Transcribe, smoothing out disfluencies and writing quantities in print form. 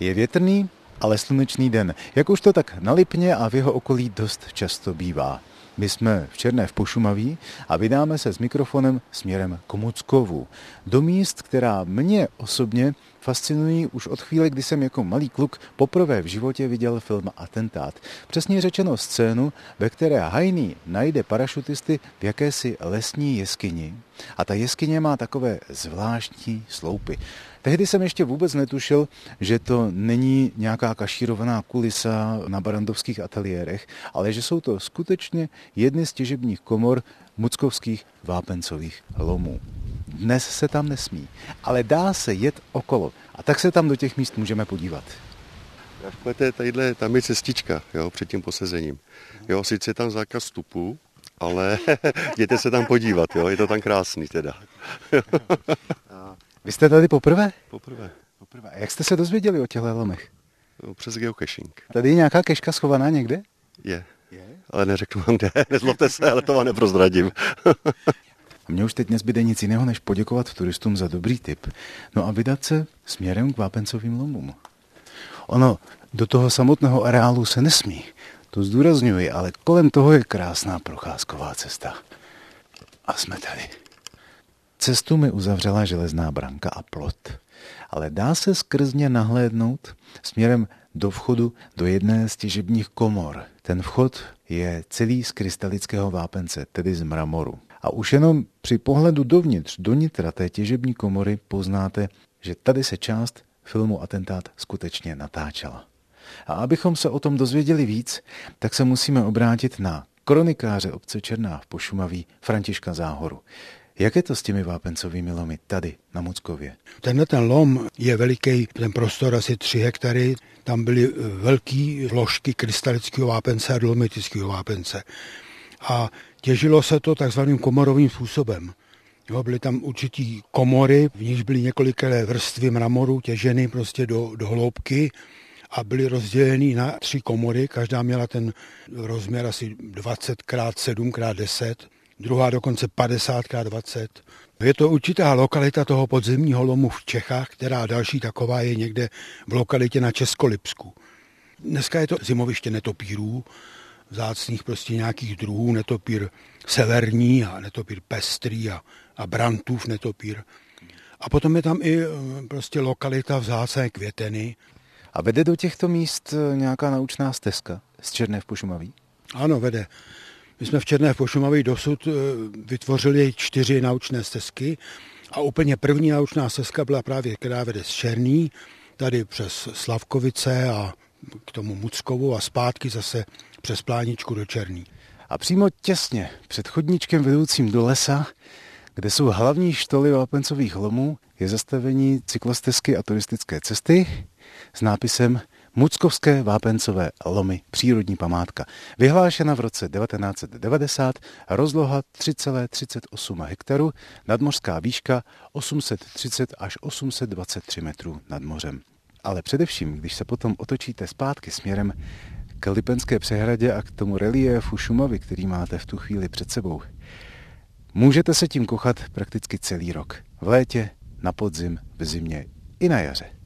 Je větrný, ale slunečný den, jak už to tak na Lipně a v jeho okolí dost často bývá. My jsme v Černé v Pošumaví a vydáme se s mikrofonem směrem k Muckovu. Do míst, která mě osobně fascinují už od chvíle, kdy jsem jako malý kluk poprvé v životě viděl film Atentát. Přesně řečeno scénu, ve které Hajný najde parašutisty v jakési lesní jeskyni. A ta jeskyně má takové zvláštní sloupy. Tehdy jsem ještě vůbec netušil, že to není nějaká kašírovaná kulisa na barandovských ateliérech, ale že jsou to skutečně jedny z těžebních komor muckovských vápencových lomů. Dnes se tam nesmí, ale dá se jet okolo a tak se tam do těch míst můžeme podívat. Tam je cestička, jo, před tím posezením. Jo, sice je tam zákaz vstupu, ale jděte se tam podívat, jo, je to tam krásný teda. Vy jste tady poprvé? Poprvé. A jak jste se dozvěděli o těchto lomech? No, přes geocaching. Tady je nějaká keška schovaná někde? Je. Ale neřeknu vám kde, nezlobte se, ale to vám neprozradím. A mně už teď nezbyde nic jiného, než poděkovat turistům za dobrý tip. No a vydat se směrem k vápencovým lomům. Ono, do toho samotného areálu se nesmí, to zdůrazňuji, ale kolem toho je krásná procházková cesta. A jsme tady. Cestu mi uzavřela železná branka a plot, ale dá se skrz ně nahlédnout směrem do vchodu do jedné z těžebních komor. Ten vchod je celý z krystalického vápence, tedy z mramoru. A už jenom při pohledu dovnitř, do nitra té těžební komory poznáte, že tady se část filmu Atentát skutečně natáčela. A abychom se o tom dozvěděli víc, tak se musíme obrátit na kronikáře obce Černá v Pošumaví Františka Záhoru. Jak je to s těmi vápencovými lomy tady na Muckově? Ten lom je veliký, ten prostor asi 3 hektary, tam byly velké vložky krystalického vápence a dolomitického vápence. A těžilo se to takzvaným komorovým způsobem. Jo, byly tam určitý komory, v níž byly několikeré vrstvy mramoru těženy prostě do hloubky a byly rozděleny na 3 komory, každá měla ten rozměr asi 20x7x10, druhá dokonce 50x20. Je to určitá lokalita toho podzemního lomu v Čechách, která další taková je někde v lokalitě na Českolipsku. Dneska je to zimoviště netopírů, vzácných prostě nějakých druhů, netopír severní a netopír pestrý a Brantův netopír. A potom je tam i prostě lokalita vzácné květeny. A vede do těchto míst nějaká naučná stezka z Černé v Pošumaví? Ano, vede. My jsme v Černé v Pošumaví dosud vytvořili 4 naučné stezky a úplně první naučná stezka byla právě, která vede z Černý, tady přes Slavkovice a k tomu Muckovu a zpátky zase přes Pláničku do Černý. A přímo těsně před chodníčkem vedoucím do lesa, kde jsou hlavní štoly vápencových lomů, je zastavení cyklostezky a turistické cesty s nápisem Muckovské vápencové lomy, přírodní památka. Vyhlášena v roce 1990, rozloha 3,38 hektaru, nadmořská výška 830 až 823 metrů nad mořem. Ale především, když se potom otočíte zpátky směrem k Lipenské přehradě a k tomu reliéfu Šumavy, který máte v tu chvíli před sebou, můžete se tím kochat prakticky celý rok. V létě, na podzim, v zimě i na jaře.